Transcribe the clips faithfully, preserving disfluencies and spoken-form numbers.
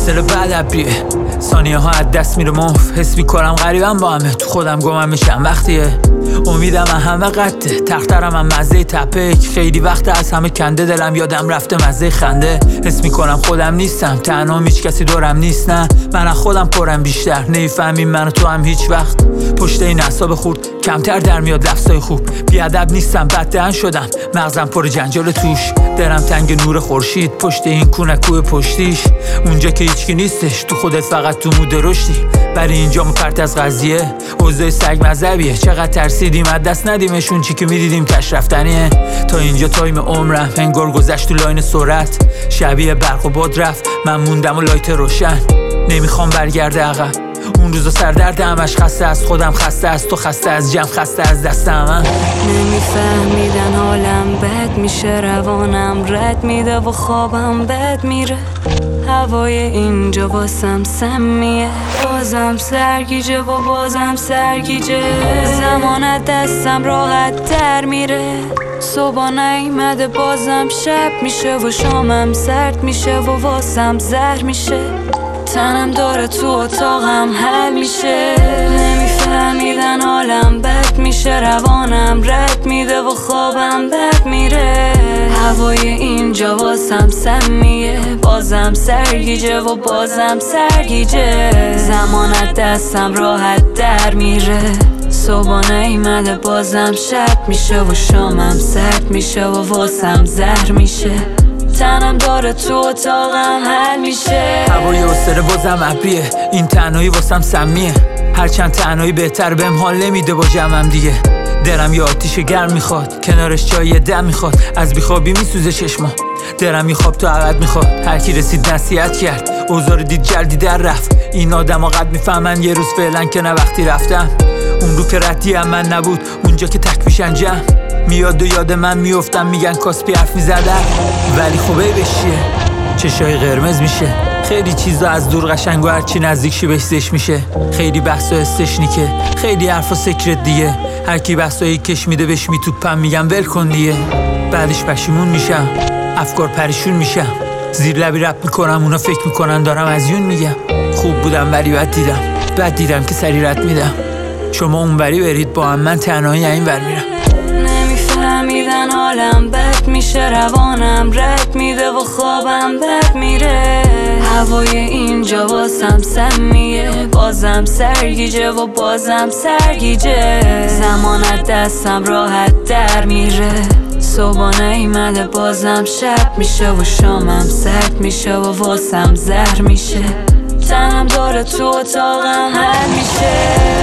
حوصله بعد ابریه، ثانیه ها از دست میره مف. حس میکنم غریبم با همه، تو خودم گمم میشم وقتیه. امیدم همه قطعه، تخترم هم مزه تپک. خیلی وقت از همه کنده، دلم یادم رفته مزه خنده. حس میکنم خودم نیستم، تنها هیچ کسی دورم نیست. نه من از خودم پرم بیشتر، نمیفهمیم من و تو هم هیچ وقت. پشت این اعصاب خورد کمتر در میاد لفظای خوب. بیادب نیستم، بددهن شدم، مغزم پر جنجال توش. درم تنگ نور خورشید، پشت این کونه کوه پشتیش. اونجا که هیچکی نیستش، تو خودت فقط تو مود رشدی. برای اینجا پرت از قضیه، اوضاع سگ مذهبیه. چقدر ترسیدیم از دست ندیمشون، چی که میدیدیم کش رفتنیه. تا اینجا تایم عمرم انگار گذشت تو لاین سرعت. شبیه برق و باد رفت، من موندم و لایت روشن. نمیخوام برگرده عقب، اون روزا سردرد همش خسته از خودم، خسته از تو، خسته از جمع، خسته از دستم. من نمیفهمیدن حالم بد میشه، روانم رد میده و خوابم بد میره. هوای اینجا واسم سمیه، بازم سرگیجه و بازم سرگیجه. زمان دستم راحت در میره، صبح نیمده بازم شب میشه و شامم سرد میشه و واسم زهر میشه. تنم داره تو اتاقم حل میشه. نمیفهمیدن حالم بد میشه، روانم رد میده و خوابم بد میره. هوای اینجا واسم سمیه، بازم سرگیجه و بازم سرگیجه. زمانت دستم راحت در میره، صبح نیمده بازم شب میشه و شامم سرد میشه و واسم زهر میشه. تنم داره تو اتاقم حل میشه. هوای حوصله بازم ابریه، این تنهایی واسم سمیه. هرچند تنهایی بهتر بهم حال نمیده با جمعم دیگه. درم یه آتیش گرم میخواد، کنارش چای دم میخواد. از بیخوابی میسوزه چشما، درم یه خواب تو عقد میخواد. هر کی رسید نصیحت کرد، اوزار دید جلدی در رفت. این آدم قد میفهمن یه روز فعلا که نه وقتی رفتم. اون رو که ردی هم من نبود، اونجا که تک میشن جمع. میاد و یاد من میفتم، میگن کاسپی حرف میزدن. ولی خوبه بشیه، چشای قرمز میشه. خیلی چیزا از دور قشنگ و هرچی نزدیک شی بهش میشه. خیلی بحثا استشنیکه، خیلی حرفا سکرت دیگه. هر کی بحثایی کش میده بهش میتوپم، میگم ول کن دیگه. بعدش پشیمون میشم، افکار پریشون میشم. زیر لبی رپ میکنم، اونا فکر میکنن دارم از یون میگم. خوب بودم ولی بد دیدم، بد دیدم که سری رد میدم. شما اونوری برید با هم، من تنهایی این ور میرم. نمیفهمیدن حالم بد میشه، روانم رد میده و خوابم بد میره. هوای اینجا واسم سمیه، بازم سرگیجه و بازم سرگیجه. زمانت دستم راحت در میره، صبح نیمده بازم شب میشه و شامم سرد میشه و واسم زهر میشه. تنم داره تو اتاقم حل میشه.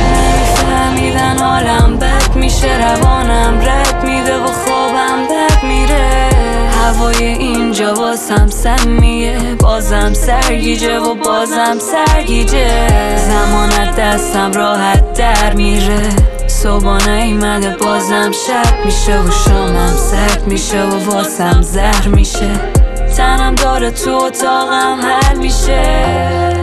نمیفهمیدن حالم بد میشه، روانم رد میده و خوابم بد میره. هوای اینجا واسم سمیه، بازم سرگیجه و بازم سرگیجه. زمانت دستم راحت در میره، صبح نیمده بازم شب میشه و شامم سرد میشه و واسم زهر میشه. تنم داره تو اتاقم حل میشه.